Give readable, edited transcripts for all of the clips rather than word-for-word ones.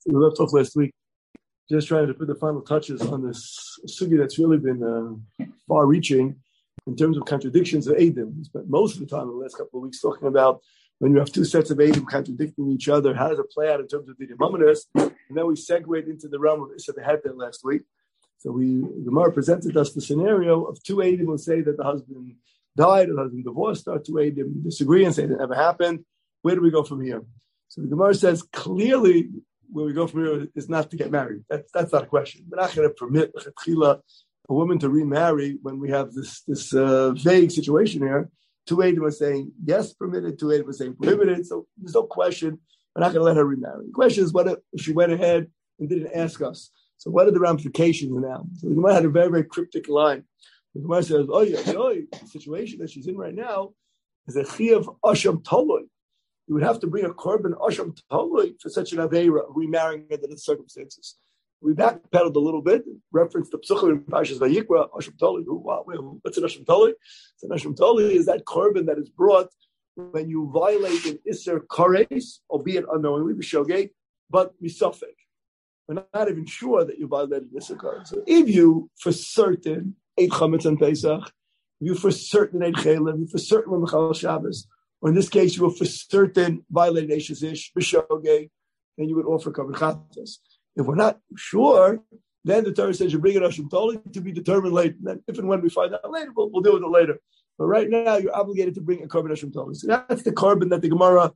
We left off last week just trying to put the final touches on this sugi that's really been far-reaching in terms of contradictions of Eidim. We spent most of the time in the last couple of weeks talking about when you have two sets of Eidim contradicting each other, how does it play out in terms of the Imaminus? And then we segued into the realm of Issa Beheter last week. So the Gemara presented us the scenario of two Eidim who say that the husband died or the husband divorced, or two Eidim disagree and say it never happened. Where do we go from here? So the Gemara says clearly where we go from here is not to get married. That's not a question. We're not going to permit a woman to remarry when we have this vague situation here. Two Eidim are saying yes, permitted. Two Eidim are saying prohibited. So there's no question. We're not going to let her remarry. The question is, what if she went ahead and didn't ask us? So what are the ramifications now? So the Gemara had a very, very cryptic line. The Gemara says, the situation that she's in right now is a chiyav asham toloi. You would have to bring a korban asham toloi for such an aveira, remarrying under the circumstances. We backpedaled a little bit, referenced the psuchah in Parshas Vayikra, asham toloi. What's an asham toloi? So an asham toloi is that korban that is brought when you violate an iser kares, albeit unknowingly, b'shogeg, but misafek. We're not even sure that you violated an iser kares. So if you, for certain, ate chametz on Pesach, if you for certain ate chaylev, if for certain were mechal Shabbos, or in this case you were for certain violated Eishes Ish, b'shogeg, then you would offer korban chatas. If we're not sure, then the Torah says you bring it Asham Toli to be determined later. Then if and when we find out later, we'll deal with it later. But right now, you're obligated to bring a korban Asham Toli. So that's the korban that the Gemara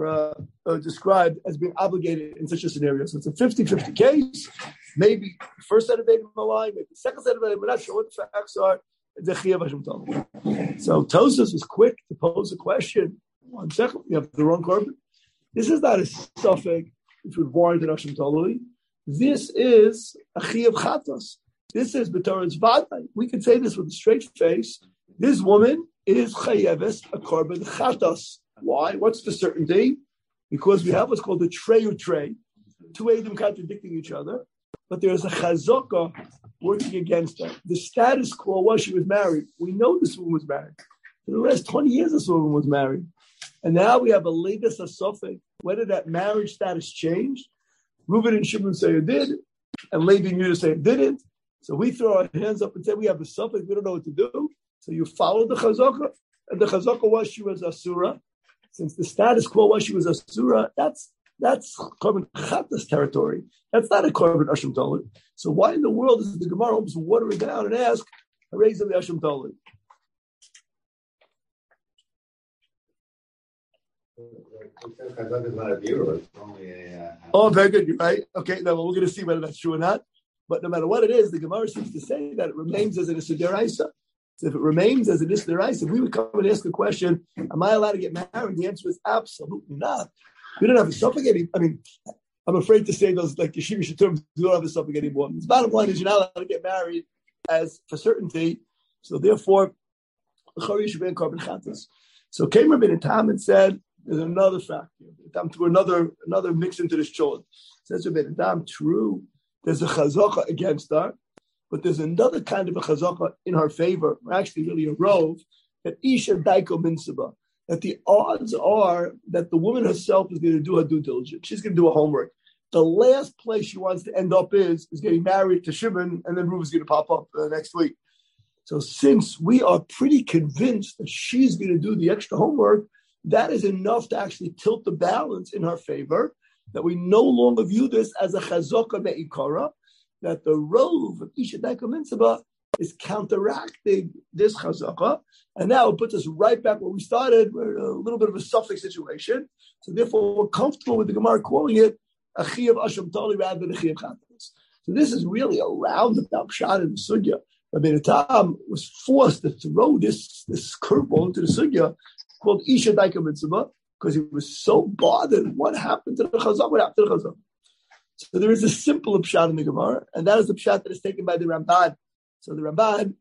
described as being obligated in such a scenario. So it's a 50-50 case. Maybe the first set of Eidim alive, maybe the second set of Eidim, we're not sure what the facts are. The Chiyav Asham Toli. So Tosas was quick to pose a question. 1 second, you have the wrong korban. This is not a suffix which would warrant an Asham Toli. This is a Chiyav Chatas. This is B'Torah's Vadai. We can say this with a straight face. This woman is Chayeves, a korban Chatas. Why? What's the certainty? Because we have what's called a treyu trey. Two Eidim contradicting each other, but there's a Chazaka working against her. The status quo was she was married. We know this woman was married. For the last 20 years, this woman was married. And now we have a latest asofik. Whether that marriage status changed, Reuben and Shimon say it did, and Levi and Yehuda say it didn't. So we throw our hands up and say we have a suffix, we don't know what to do. So you follow the chazaka, and the chazaka was she was asura. Since the status quo was she was asura, that's korban chatas territory. That's not a korban asham toli. So why in the world does the Gemara almost water it down and ask, raise the asham toli? Oh, very good. You're right. Okay, now we're going to see whether that's true or not. But no matter what it is, the Gemara seems to say that it remains as an Issa D'Oraisa. So if it remains as an Issa D'Oraisa, if we would come and ask a question, am I allowed to get married? The answer is absolutely not. We don't have a suffix anymore. I mean, I'm afraid to say those like Yeshivish terms, we don't have a suffix anymore. The bottom line is you're not allowed to get married as for certainty. So therefore, you should be in korban chatas. So came Rabbi Tam and said, there's another fact here. To another mix into this chod. Says Rabbi Tam, true. There's a chazaka against her, but there's another kind of a chazaka in her favor, or actually really a rove, that Isha Daiko Minsaba, that the odds are that the woman herself is going to do her due diligence. She's going to do her homework. The last place she wants to end up is getting married to Shimon, and then Reuven's going to pop up next week. So since we are pretty convinced that she's going to do the extra homework, that is enough to actually tilt the balance in her favor, that we no longer view this as a chazaka me'ikara, that the rove of Isha Daika Minsaba is counteracting this chazaka, and now it puts us right back where we started. We're in a little bit of a suffix situation, so therefore we're comfortable with the Gemara calling it a chiyav asham tali rather than a chiyav chatas. So this is really a roundabout shot in the sugya. Rabbi Tam was forced to throw this curveball into the sugya called Isha Daika Mitzvah, because he was so bothered. What happened to the chazak? What happened to the chazak? So there is a simple pshat in the Gemara, and that is the pshat that is taken by the Ramban. So the Ramban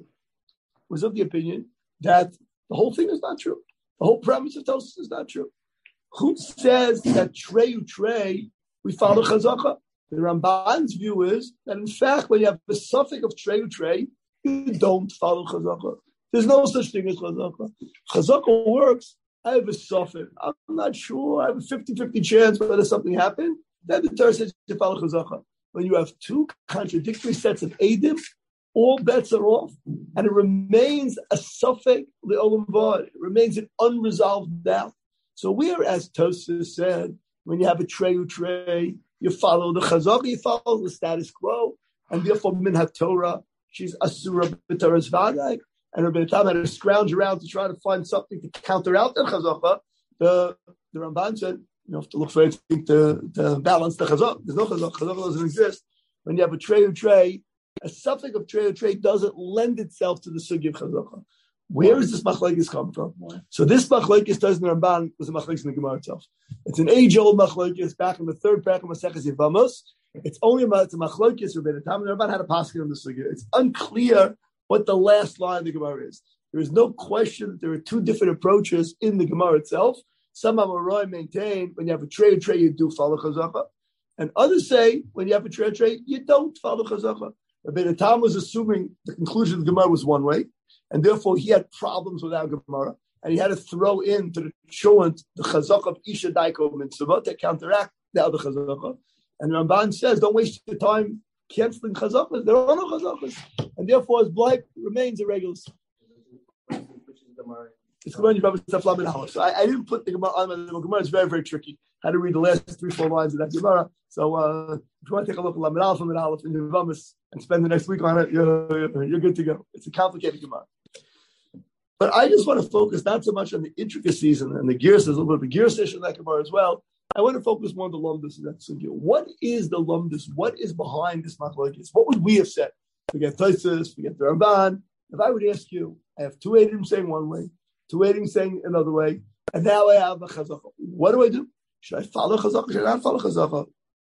was of the opinion that the whole thing is not true. The whole premise of Tosfos is not true. Who says that trey, we follow chazaka? The Ramban's view is that in fact, when you have the suffix of trey, you don't follow chazaka. There's no such thing as chazaka. Chazaka works. I have a suffix. I'm not sure. I have a 50-50 chance whether something happened. Then the Torah says you follow chazaka. When you have two contradictory sets of edim, all bets are off, and it remains a suffix le'olam v'ad. It remains an unresolved doubt. So whereas Tosfos said, when you have a trey, you follow the chazaka, you follow the status quo, and therefore min haTorah, she's asura b'Torah's vaday, and Rabbi Tam had to scrounge around to try to find something to counter out the chazaka. The Ramban said, you have to look for anything to balance the chazak. There's no chazak. Chazak doesn't exist. When you have a tray, a suffix of tray doesn't lend itself to the sugi of chazaka. Where is this machlokes come from? So this machlokes does in the Ramban was a machlokes in the Gemara itself. It's an age-old machlokes back in the third parak of Maseches Yevamos. It's only about the machlokes Rabbi Tam and Ramban had a pasuk on the sugi. It's unclear what the last line of the Gemara is. There is no question that there are two different approaches in the Gemara itself. Some Amorai maintain when you have a tray, you do follow chazaka. And others say when you have a tray, you don't follow chazaka. Rabbi Tam was assuming the conclusion of the Gemara was one way, and therefore he had problems with our Gemara, and he had to throw into the chulent the chazaka of Isha Daiko Mitzvah to counteract the other chazaka. And Ramban says, don't waste your time canceling chazakas. There are no chazakas. And therefore his blight remains irregular. It's Gemara in Bava Taf Lamed Aleph. So I didn't put the Gemara on the Gemara. It's very, very tricky. I had to read the last 3-4 lines of that Gemara. So if you want to take a look at Lamed Aleph in Yevamos and spend the next week on it, you're good to go. It's a complicated Gemara. But I just want to focus not so much on the intricacies and the gears. There's a little bit of a gear session in that Gemara as well. I want to focus more on the lumdus of that sugya. What is the lumdus? What is behind this machlokes? What would we have said? Forget Tosfos, forget the Ramban. If I would ask you, I have two Eidim saying one way, two Eidim saying another way, and now I have a chazaka. What do I do? Should I follow chazaka? Should I not follow chazaka?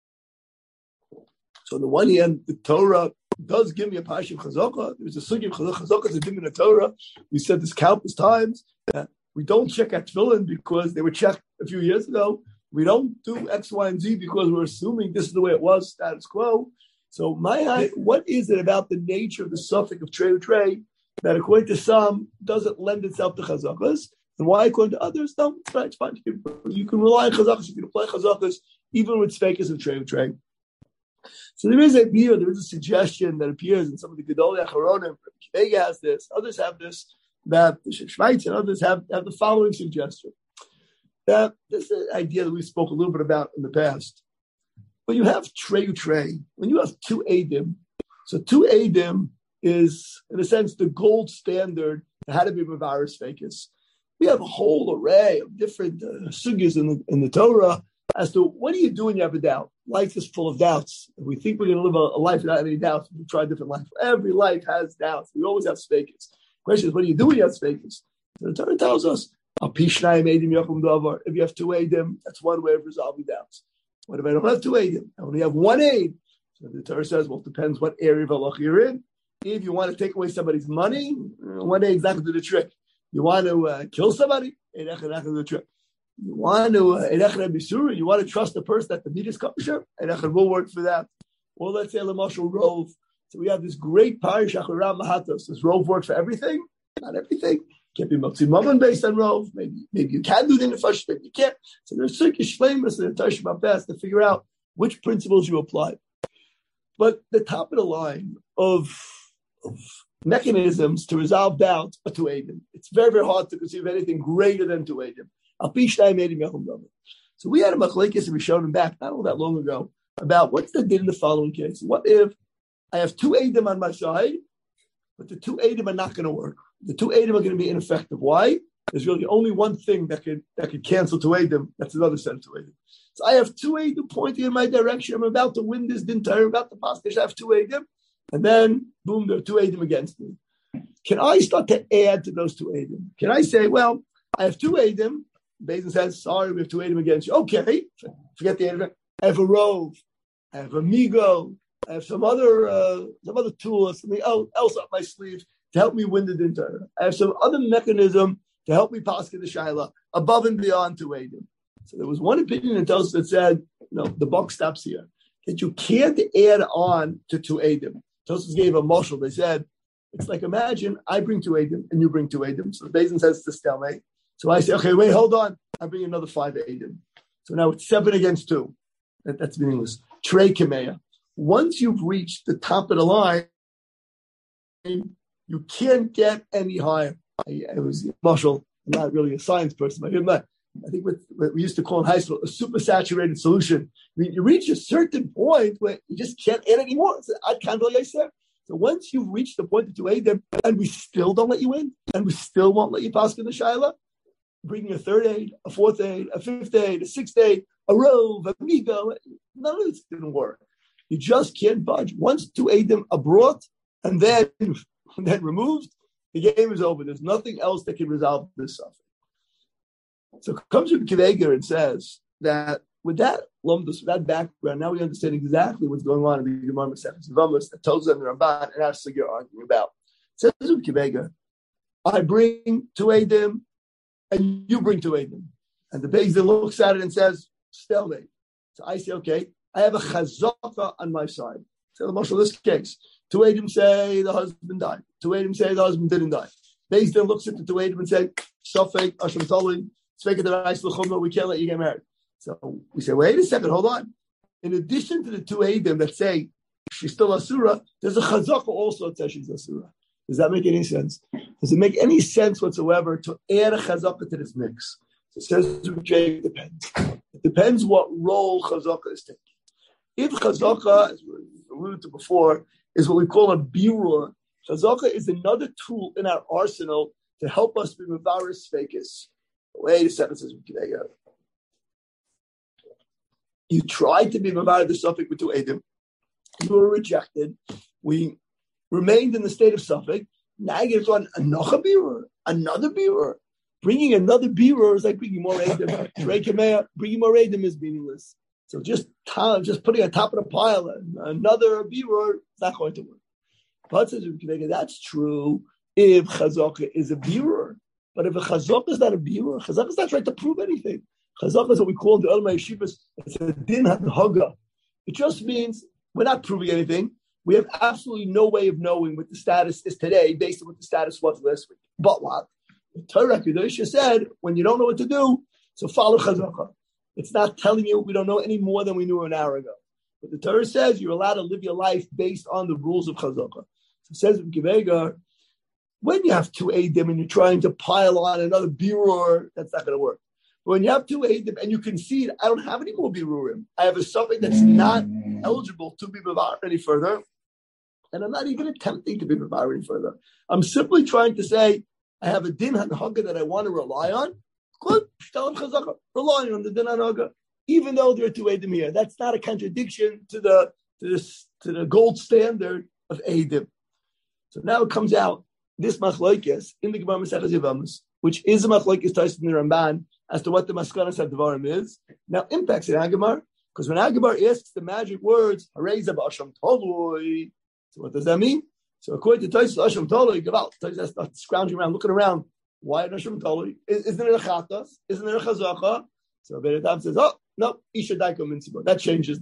So on the one hand, the Torah does give me a passion of chazaka. There's a sugya of chazaka. Chazaka is a dim in the Torah. We said this countless times. We don't check at tefillin because they were checked a few years ago. We don't do X, Y, and Z because we're assuming this is the way it was, status quo. So what is it about the nature of the suffix of tray that according to some doesn't lend itself to chazakas, and why according to others, no, it's fine. You can rely on chazakas, you can apply chazakas, even with fakers of tray. So there is a suggestion that appears in some of the Gedolei Acharonim. Vega has this, others have this, that Schweitz and others have the following suggestion. That this is an idea that we spoke a little bit about in the past. When you have tray, when you have two Eidim, so two Eidim is, in a sense, the gold standard for how to be Mavaris Fakis. We have a whole array of different sugyas in the Torah as to what do you do when you have a doubt? Life is full of doubts. If we think we're going to live a life without any doubts, we try a different life. Every life has doubts. We always have fakis. The question is, what do you do when you have fakis? So the Torah tells us, if you have two Eidim, that's one way of resolving doubts. What if I don't have two Eidim? I only have one Eid. So the Torah says, well, it depends what area of halacha you're in. If you want to take away somebody's money, one Eid is not going to do the trick. You want to kill somebody, Eid Echad not going to do the trick. You want to Eid Echad Bisura, you want to trust the person that the meat is kosher, Eid Echad will work for that. Or let's say Lamashal Rov. So we have this great parish Acharam Mahatos. Does Rov work for everything? Not everything. Can't be Motzi Mammon based on Rov. Maybe you can do the Nefesh, maybe you can't. So there's Turkish flamers and Tashim Abbas to figure out which principles you apply. But the top of the line of mechanisms to resolve doubt are two Eidim. It's very, very hard to conceive anything greater than two Eidim. So we had a machlekes and we showed him back not all that long ago about what's the din in the following case. What if I have two Eidim on my side, but the two Eidim are not going to work? The two Eidim are going to be ineffective. Why? There's really only one thing that could cancel two Eidim. That's another set of two Eidim. So I have two Eidim pointing in my direction. I'm about to win this din Torah, about to pass this. I have two Eidim. And then, boom, there are two Eidim against me. Can I start to add to those two Eidim? Can I say, well, I have two Eidim. Bezin says, sorry, we have two Eidim against you. Okay, forget the Eidim. I have a Rove. I have a Migo. I have some other tool, something else up my sleeve to help me win the din Torah. I have some other mechanism to help me pass in the Shaila above and beyond two Eidim. So there was one opinion in Tosfos that said, no, the buck stops here. That you can't add on to two Eidim. Tosfos gave a mashal. They said, it's like, imagine I bring two Eidim and you bring two Eidim. So the Bezin says it's a stalemate. So I say, okay, wait, hold on. I bring another 5 Eidim. So now it's 7 against 2. That's meaningless. Trei Kameya. Once you've reached the top of the line, you can't get any higher. I was Marshall, I'm not really a science person, but I think what we used to call in high school a supersaturated solution. I mean, you reach a certain point where you just can't add any more. So once you've reached the point that you aid them, and we still don't let you in, and we still won't let you pass in the Shaila, bringing a third aid, a fourth aid, a fifth aid, a sixth aid, a rove, a migo, none of this didn't work. You just can't budge. Once two aid them are brought and then removed, the game is over. There's nothing else that can resolve this suffering. So it comes from Kiveger and says that with that lumdus, with that background, now we understand exactly what's going on in the Gemara Masechet Yevamos that tells them the Ramban and that's what you're arguing about. It says with Kiveger, I bring two Eidim and you bring two Eidim. And the Beis Din looks at it and says, stalemate. So I say, okay, I have a chazaka on my side. So the Marshal, this case, two Eidim say the husband died. Two Eidim say the husband didn't die. Beis Din looks at the two Eidim and say, Shafek, Asham Tali, we can't let you get married. So we say, wait a second, hold on. In addition to the two Eidim that say she's still Asura, there's a chazaka also that says she's Asura. Does that make any sense? Does it make any sense whatsoever to add a chazaka to this mix? So it says, it depends. It depends what role chazaka is taking. If chazaka, as we alluded to before, is what we call a birur, chazaka is another tool in our arsenal to help us be mevaris fekis. Wait a second, says you tried to be mevaris the suffix with two edim. You were rejected. We remained in the state of suffix. Now you get on another birur. Bringing another birur is like bringing more edim. Bringing more edim is meaningless. So just putting on top of the pile another birur is not going to work. But says that's true if chazaka is a birur. But if a chazaka is not a birur, chazaka is not trying to prove anything. Chazaka is what we call in the Ulama Yeshivas, it's a din haga. It just means we're not proving anything. We have absolutely no way of knowing what the status is today based on what the status was last week. But what? The Torah Kedusha said, when you don't know what to do, so follow chazaka. It's not telling you we don't know any more than we knew an hour ago. But the Torah says you're allowed to live your life based on the rules of chazaka. So it says in Kiveger, when you have two Eidim and you're trying to pile on another birur, that's not going to work. But when you have two Eidim and you concede, I don't have any more birurim. I have a suffix that's not eligible to be mevar any further, and I'm not even attempting to be mevar any further. I'm simply trying to say, I have a din hanhaga that I want to rely on. Good, relying on the din hanhaga, even though there are two Eidim here. That's not a contradiction to the gold standard of Eidim. So now it comes out. This machlokes in the Gemara Masechet Yevamos, which is a machlokes Taisus in the Ramban as to what the maskanas hadvarim is, now impacts in Agamar, because when Agamar asks the magic words, Hareza b'Asham Toloi, so what does that mean? So according to Taisus, Asham Toloi, Gaval, Taisus starts scrounging around, looking around. Why Asham Toloi? Isn't there a chatas? Isn't there a chazaka? So Beredam says, oh no, Isha Daiko Mitzvah. That changes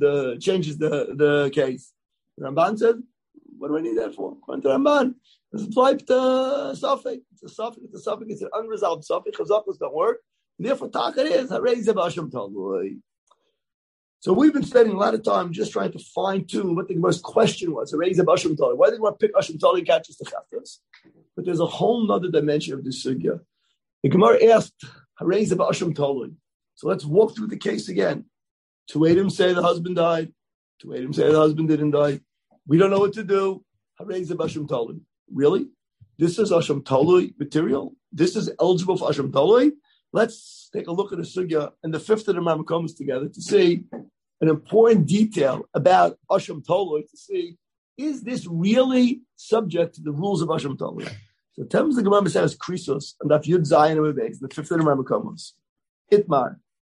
the case. The Ramban says, what do I need that for? According to Ramban. It's applied to suffix. It's a suffix. It's an unresolved suffix. Chazakas don't work. And therefore, taka is harei ze b'Hashem talui. So we've been spending a lot of time just trying to fine tune what the most question was. Harei ze b'Hashem talui. Why did we want to pick Hashem talui and catch us the chaftas? But there's a whole other dimension of this sugya. The Gemara asked harei ze b'Hashem talui. So let's walk through the case again. Two Eidim say the husband died. Two Eidim say the husband didn't die. We don't know what to do. Harei ze b'Hashem talui. Really? This is Asham Talui material? This is eligible for Asham Talui? Let's take a look at the sugya and the fifth of the Mamakomas together to see an important detail about Asham Talui, to see, is this really subject to the rules of Asham Talui? So tells the Gemara says Krisos and Daf Yud Zayin and Beis, the fifth of the Mamakomas. Itmar.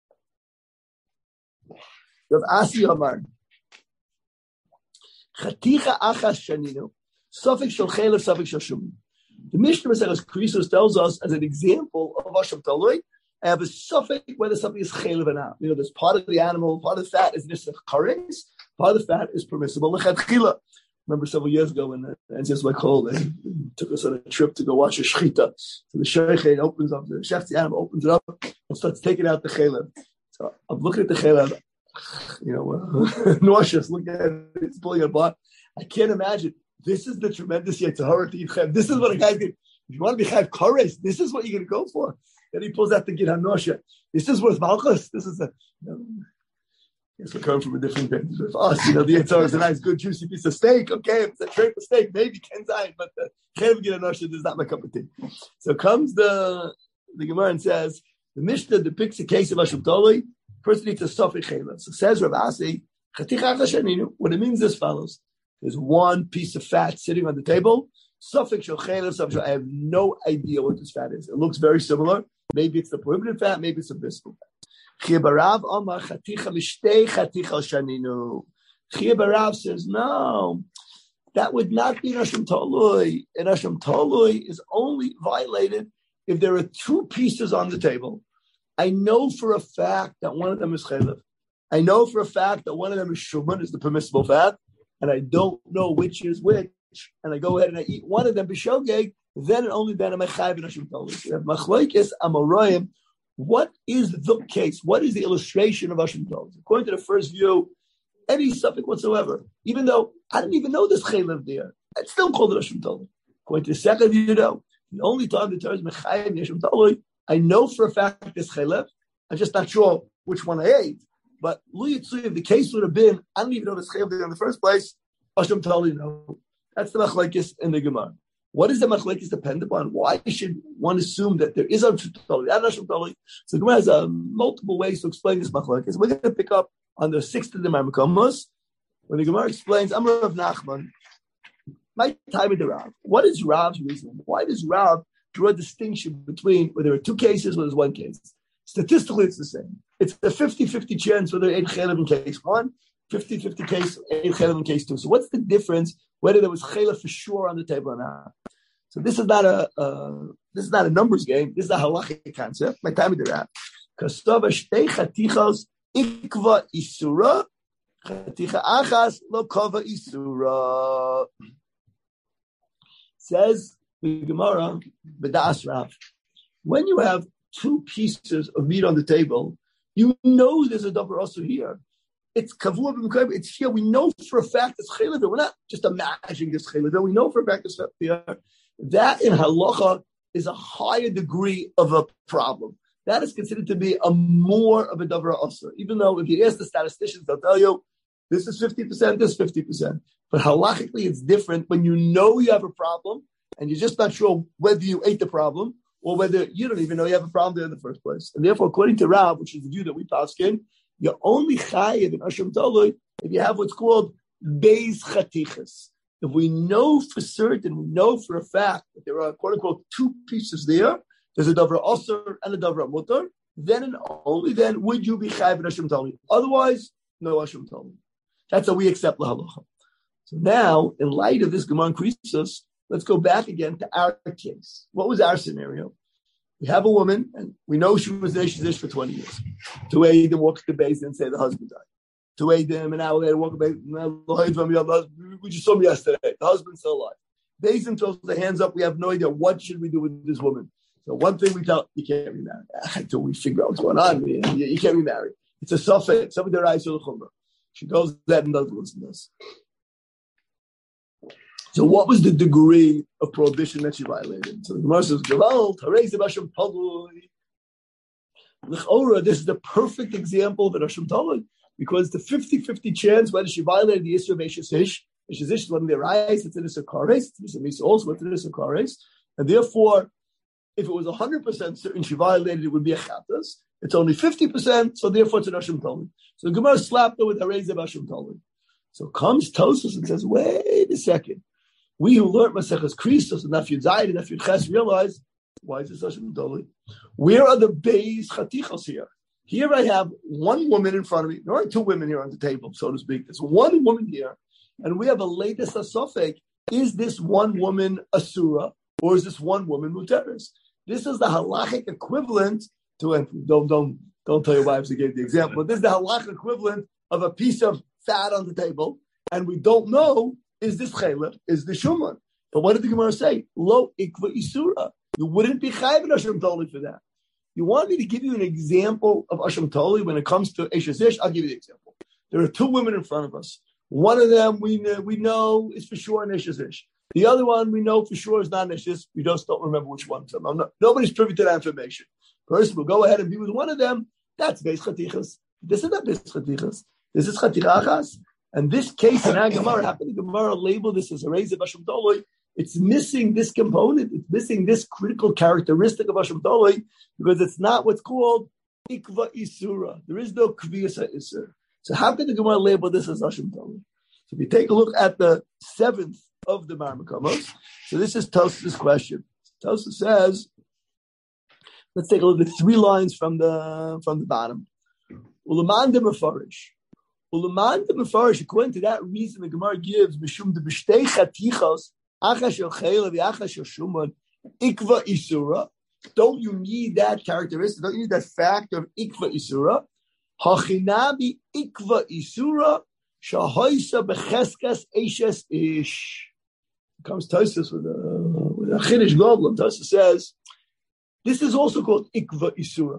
Rav Asi Amar. Chaticha achas shaninu. Suffix shel chelev, suffix shel shum. The Mishnah Maseches Krisos tells us as an example of Asham Talui, I have a suffix whether something is chelev or not. You know, there's part of the animal, part of the fat is nisach kares, part of the fat is permissible lechatchila. Remember several years ago when the NCS like called, they took us on a trip to go watch a shechita. So the sheikh opens up, the shech's animal opens it up and starts taking out the chelev. So I'm looking at the chelev. nauseous. Look at it. It's pulling a butt. I can't imagine. This is the tremendous Yetzer Hara to eat chayv. This is what a guy's going to, if you want to be chayv kares, this is what you're going to go for. Then he pulls out the Gid HaNosha. This is worth malchus. This is yes, we're coming from a different page. With us, the Yetzer Hara is a nice, good, juicy piece of steak. Okay, if it's a tray for steak, maybe Ken Zayin, but the chayv Gid HaNosha is not my cup of tea. So comes the Gemara and says, the Mishnah depicts a case of Asham Toli. Person needs a Sofik Chayla. So says Rav Asi, what it means is as follows. There's one piece of fat sitting on the table. Sofik Shel Chayla, Sofik Shel, I have no idea what this fat is. It looks very similar. Maybe it's the prohibited fat, maybe it's the permissible fat. Chia Barav Omar Chaticha Mishtei Chaticha Shaninu. Chia Barav says, no, that would not be Asham Tolui. And Asham Tolui is only violated if there are two pieces on the table. I know for a fact that one of them is chaylev. I know for a fact that one of them is shuman, is the permissible fat, and I don't know which is which, and I go ahead and I eat one of them b'shogeg, then and only then am I chayv in Asham Tolui. Machlokes Amoraim, what is the case? What is the illustration of Asham Tolui? According to the first view, any suffix whatsoever, even though I didn't even know this chaylev there, I'd still call it Asham Tolui. According to the second view, though, the only time the Torah is mechayv in Asham Tolui, I know for a fact this chaylev. I'm just not sure which one I ate. But if the case would have been, I don't even know this chaylev in the first place. Asham Tolui, no. That's the machlekes in the Gemara. What is the machlekes depend upon? Why should one assume that there is Asham Tolui? Not Asham Tolui. So the Gemara has multiple ways to explain this machlekes. We're going to pick up on the 6th of the Marmakomos, when the Gemara explains, Amar Rav Nachman, my time with the Rav. What is Rav's reason? Why does Rav draw a distinction between whether there are two cases or there's one case? Statistically, it's the same. It's a 50-50 chance whether eight chaylev in case one, 50-50 case, eight chaylev in case two. So what's the difference whether there was chaylev for sure on the table or not? So this is not a numbers game. This is a halachic concept. My time with the Rav. Kastava shtei chatichos ikva isura, chaticha achas lo kova isura. Says the Gemara, B'das Rav, when you have two pieces of meat on the table, you know there's a davar also here. It's kavua b'mekayim. It's here. We know for a fact it's chaylev. We're not just imagining this chaylev. We know for a fact it's here. That in halacha is a higher degree of a problem. That is considered to be a more of a davar also. Even though if you ask the statisticians, they'll tell you this is 50%, this is 50%. But halachically, it's different when you know you have a problem and you're just not sure whether you ate the problem or whether you don't even know you have a problem there in the first place. And therefore, according to Rav, which is the view that we paskin, you're only chayiv in Asham Tolui if you have what's called beis chatichas. If we know for certain, we know for a fact that there are quote unquote two pieces there, there's a davar osur and a davar mutar, then and only then would you be chayiv in Asham Tolui. Otherwise, no Asham Tolui. That's how we accept la halacha. So now, in light of this Gemara Krisos, let's go back again to our case. What was our scenario? We have a woman, and we know she was there, she's there for 20 years. To aid them, walk to the base and say the husband died. To aid them, an hour later, walk to the base. We just saw him yesterday. The husband's still alive. Basin throws the hands up. We have no idea. What should we do with this woman? So one thing we tell, you can't be married. Until we figure out what's going on. You can't be married. It's a suffix. Somebody that eyes to the chumrah. She goes there and doesn't listen to us. So what was the degree of prohibition that she violated? So the Gemara says, this is the perfect example of an Asham Tolui, because the 50-50 chance whether she violated the issue of Eshes Ish is one of their eyes, it's an Issa Kares, it's an Misa also, it's an Issa Kares, and therefore, if it was 100% certain she violated, it would be a Chatas. It's only 50%, so therefore it's an Asham Tolui. So the Gemara slapped her with Harei Zeb Asham Tolui. So comes Tosfos and says, wait a second. We who learned Maseches Krisos and Nafyud Zayin and Nafyud Ches realize, why is this Asham Tolui? Where are the beis chatichos here? Here I have one woman in front of me. There aren't two women here on the table, so to speak. There's one woman here, and we have a latest asofek. Is this one woman asura, or is this one woman muteres? This is the halachic equivalent to, and don't tell your wives to give the example, but this is the halachic equivalent of a piece of fat on the table, and we don't know, is this chaylev, is this shuman? But what did the Gemara say? Lo ikva isura. You wouldn't be chayv in Asham Tolui for that. You want me to give you an example of Asham Toli when it comes to Eshes Ish? I'll give you the example. There are two women in front of us. One of them we know is for sure an Eshes Ish. The other one we know for sure is not an Eshes Ish. We just don't remember which one. So nobody's privy to that information. Person will go ahead and be with one of them. That's Beis Chatichas. This is not Beis Chatichas. This is Chatichachas. And this case in Gemara, how can the Gemara label this as a Rezev Asham Toli? It's missing this component. It's missing this critical characteristic of Asham Toli because it's not what's called Ikva Isura. There is no Kviyasa Isur. So how can the Gemara label this as Asham Toli? So if you take a look at the 7th of the Marmakomos, so this is Tosfos' question. Tosfos says, let's take a look at 3 lines from the bottom. Ulaman de Mefarish. Ulaman de Mefarish, according to that reason the Gemara gives, Mishum de B'shtei Chatichos, Achash el Chayla v'Achash el Shuman, Ikva Isura. Don't you need that characteristic? Don't you need that fact of Ikva Isura? Hachinabi Ikva Isura, Shahoisa Becheskas Eshes Ish. Comes Tosfos with a Chiddush Goldblum. Tosfos says, this is also called Ikva Isura.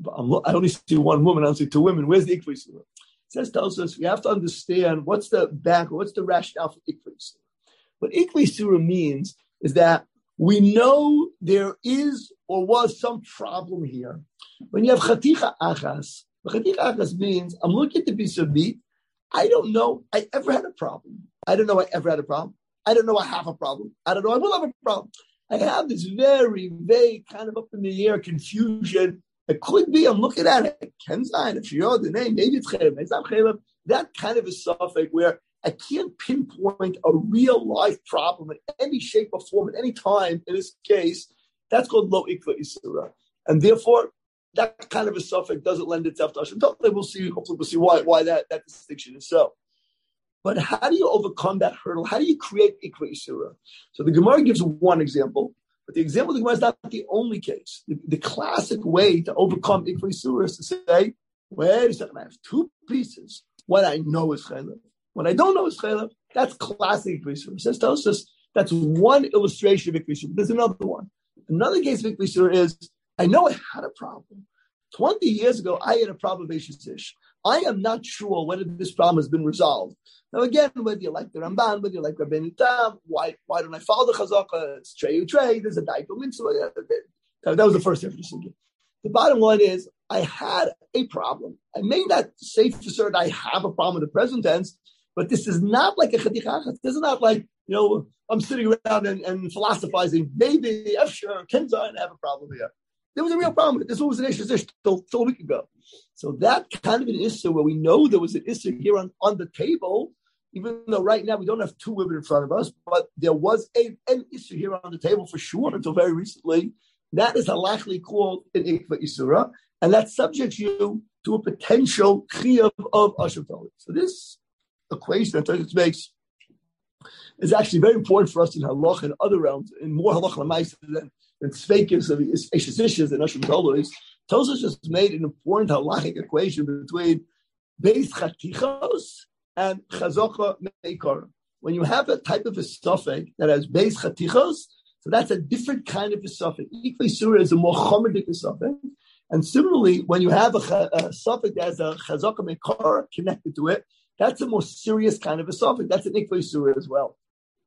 I only see one woman, I don't see 2 women. Where's the Ikva Isura? It says, tells us, we have to understand what's the rationale for Ikva Isura. What Ikva Isura means is that we know there is or was some problem here. When you have Chaticha Achas, Chaticha Achas means, I'm looking at the piece of meat, I don't know I ever had a problem. I don't know I ever had a problem. I don't know I have a problem. I don't know I will have a problem. I have this very vague kind of up in the air confusion. It could be, I'm looking at it, Kenzine, if you're the name, maybe it's Chaylev, it's not Chaylev. That kind of a suffix where I can't pinpoint a real life problem in any shape or form at any time. In this case, that's called Lo Ikva Isura. And therefore, that kind of a suffix doesn't lend itself to Asham Toli. Hopefully we'll see why that distinction is so. But how do you overcome that hurdle? How do you create Ikva Isura? So the Gemara gives one example, but the example of the Gemara is not the only case. The classic way to overcome Ikva Isura is to say, wait a second, I have 2 pieces. What I know is Chaylev. What I don't know is Chaylev. That's classic Ikva Isura. Says tells us that's one illustration of Ikva Isura. There's another one. Another case of Ikva Isura is, I know I had a problem. 20 years ago, I had a problem with Eshes Ish. I am not sure whether this problem has been resolved. Now again, whether you like the Ramban, whether you like Rabbeinu Tam, why don't I follow the Chazaka? It's Trey, there's a Daito Mitzvah. That was the first definition. The bottom line is, I had a problem. I may not say for certain I have a problem in the present tense, but this is not like a Chadichach. This is not like, I'm sitting around and philosophizing, maybe, sure, Kenzine, I have a problem here. There was a real problem with it. This was an Eshes Ish till a week ago. So that kind of an issue where we know there was an issue here on the table, even though right now we don't have 2 women in front of us, but there was an issue here on the table for sure until very recently. That is halachically called an Ikva Isura, and that subjects you to a potential chiyuv of Asham Toli. So this equation that Tosfos makes is actually very important for us in halach and other realms, in more halach l'maisa than tzveikis of Eshes Ish's and Asham Toli's. Tosfos just made an important halachic equation between Beis Chatichos and Chazaka Meikar. When you have a type of a suffix that has Beis Chatichos, so that's a different kind of a suffix. Ikva Isura is a more chomedik suffix. And similarly, when you have a suffix that has a Chazaka Meikar connected to it, that's a more serious kind of a suffix. That's an Ikva Isura as well.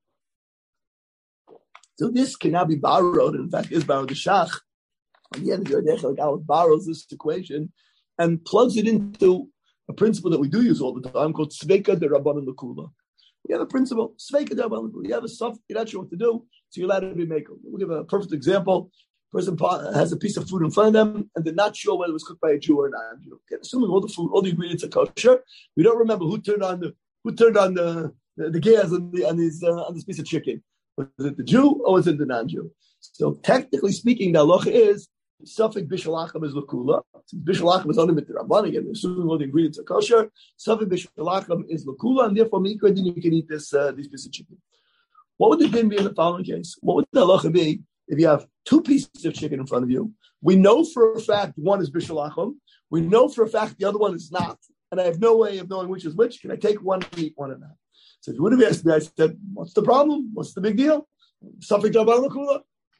So this cannot be borrowed. In fact, is borrowed the Shach. On the end of your Dechel, borrows this equation and plugs it into a principle that we do use all the time called Sveika de Rabbanan L'Kula. We have a principle, Sveika de Rabbanan L'Kula. You have a suffix, you're not sure what to do, so you're allowed to be maker. We'll give a perfect example. A person has a piece of food in front of them, and they're not sure whether it was cooked by a Jew or a non-Jew. Okay, assuming all the food, all the ingredients are kosher, we don't remember who turned on the gas on this piece of chicken. Was it the Jew or was it the non-Jew? So technically speaking, the halacha is suffix bishalachim is lakula. Since bishalachim is only with the Rabban, again, assuming all the ingredients are kosher, suffix bishalachim is lakula, and therefore mikra din you can eat this piece of chicken. What would the din be in the following case? What would the halacha be if you have 2 pieces of chicken in front of you? We know for a fact one is bishalachim. We know for a fact the other one is not, and I have no way of knowing which is which. Can I take one and eat one or not? So if you would have asked me, I said, what's the problem? What's the big deal? Suffix Rabban Lakula.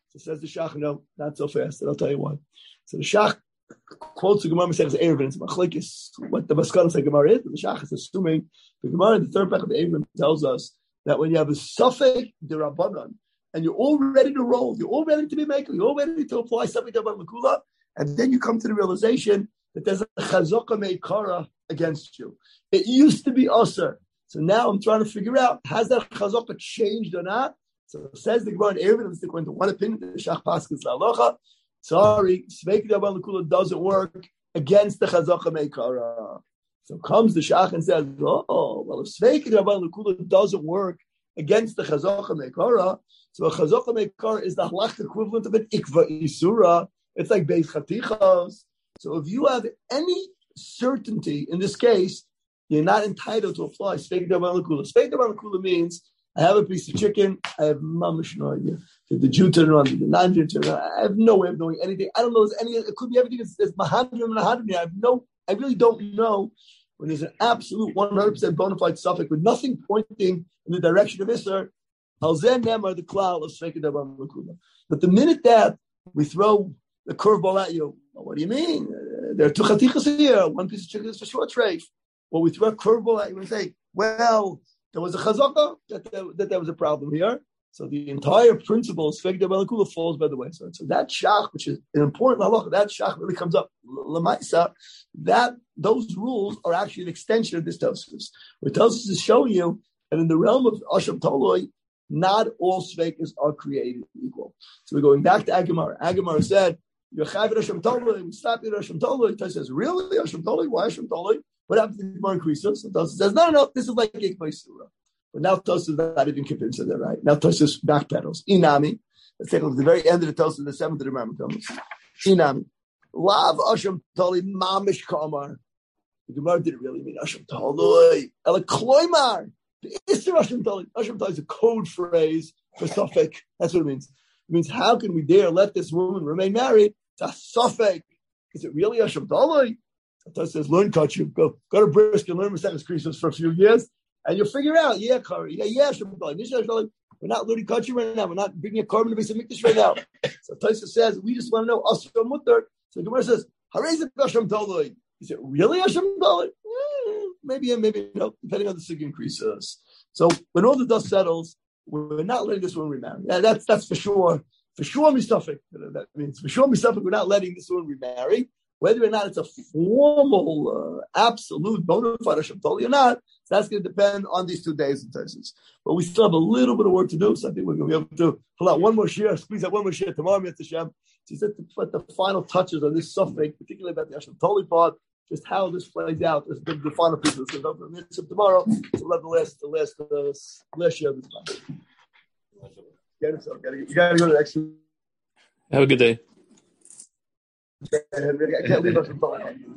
So says the Shach, no, not so fast. And I'll tell you why. So the Shach quotes the Gemara says Erevin. It's machlekes what the Maskana say Gemara is. The Shach is assuming the Gemara in the third parak of the Erevin tells us that when you have a Safek D'Rabbanan and you're all ready to roll, you're all ready to be making, you're all ready to apply something to Lakula, and then you come to the realization that there's a Chazaka Meikara against you. It used to be Aser. So now I'm trying to figure out, has that Chazaka changed or not? So it says the Gemara in Erevin, it's according to one opinion, the Shach Paskins La'alocha. Sorry, Sveik D'Rabbanan Lakula doesn't work against the Chazaka Meikara. So comes the Shach and says, oh, well, if Sveik D'Rabbanan Lakula doesn't work against the Chazaka Meikara, so a Chazaka Meikara is the halach equivalent of an Ikva Isura. It's like Beis Chatichos. So if you have any certainty in this case, you're not entitled to apply Sveik D'Rabbanan Lakula. Sveik D'Rabbanan Lakula means I have a piece of chicken. I have mamish no idea. Did the Jew turn on? Did the non-Jew turn on? I have no way of knowing anything. I don't know. It could be everything. It's mahadrim and mahadrim. I really don't know. When there's an absolute 100% bona fide suffix with nothing pointing in the direction of Isser, Alzen Nemar the cloud of Sveik D'Rabbanan Lakula. But the minute that we throw the curveball at you, well, what do you mean? There are two chatichas here. One piece of chicken is for short treif. Well, we throw a curveball at you and say, well, there was a chazaka that there was a problem here. So the entire principle of Sveik D'Rabbanan Lakula falls by the wayside. So that shach, which is an important halacha, that shach really comes up lamaisa. That those rules are actually an extension of this Tosfos. What Tosfos is showing you that in the realm of Asham Toloi, not all sveikas are created equal. So we're going back to Agamar. Agamar said, "You're chayv at Asham Toloi." We stop at Asham Toloi. Tosfos says, "Really, Asham Toloi? Why Asham Toloi? What happens to the Gemara increases?" So Tosfos says, "No, this is like Ikvay Surah." But now Tosfos is not even convinced of that, right? Now Tosfos backpedals. Inami. Let's take a look at the very end of the Tosfos, the seventh of the Rambam. Inami. Lav Asham Toloi mamish kamar. The Gemara didn't really mean Asham Toloi. Ela kloimar. The Isser Asham Toloi. Asham Toloi is a code phrase for Safek. That's what it means. It means how can we dare let this woman remain married to Safek? Is it really Asham Toloi? Tosfos says, learn kachuk. Go to Brisk and learn Maseches Krisos for a few years. And you'll figure out, Kari, we're not learning country right now. We're not bringing a carbon to base of Mikdash right now. So Tosfos says, we just want to know Asher Mutter. So Gemara says, Harezet Hashem Toloi. Is it really Hashem Toloi? Maybe no, depending on the sig increases. So when all the dust settles, we're not letting this one remarry. Yeah, that's for sure. For sure, Mistafik. That means for sure, Mistafik, we're not letting this one remarry. Whether or not it's a formal, absolute bona fide Hashem Toloi or not, that's going to depend on these 2 days and Tosfos. But we still have a little bit of work to do, so I think we're going to be able to pull out one more share, squeeze out one more share tomorrow, Mr. Shem. She said to put the final touches on this suffix, particularly about the Hashem Toloi part, just how this plays out. Is the final piece of this. So tomorrow, so we'll have the last share of this time. You got to go to the next one. Have a good day. I can't leave us